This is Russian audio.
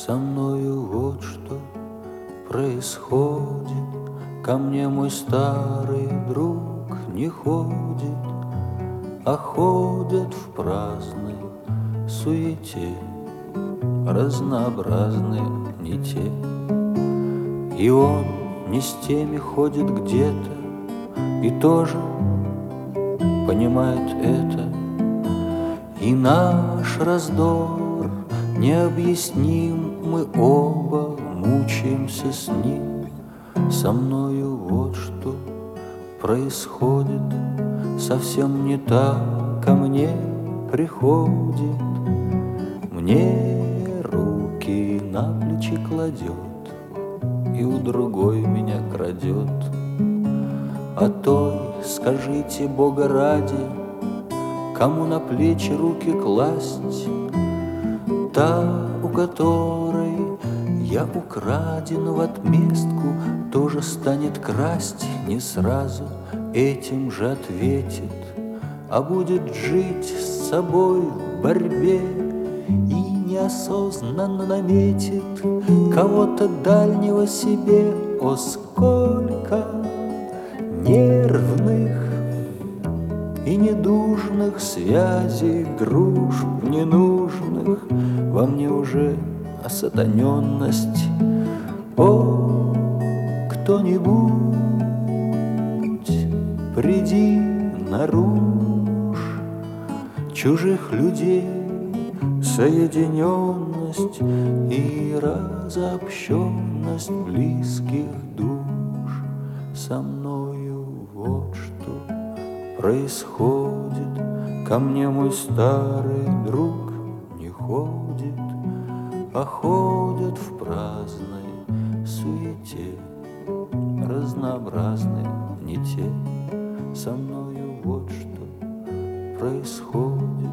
Со мною вот что происходит. Ко мне мой старый друг не ходит, а ходят в праздной суете разнообразные не те. И он не с теми ходит где-то и тоже понимает это. И наш раздор необъясним, мы оба мучаемся с ним. Со мною вот что происходит, совсем не так ко мне приходит. Мне руки на плечи кладет и у другой меня крадет. А той, скажите Бога ради, кому на плечи руки класть? Та, у которой я украден в отместку, тоже станет красть не сразу, этим же ответит, а будет жить с собой в борьбе и неосознанно наметит кого-то дальнего себе. О, сколько нервных и недужных связей, дружб ненужных, во мне уже осатаненность. О, кто-нибудь, приди наружь, чужих людей соединенность и разобщенность близких душ. Со мною вот что происходит. Ко мне мой старый друг не ходит, а ходят в праздной суете разнообразные не те. Со мною вот что происходит.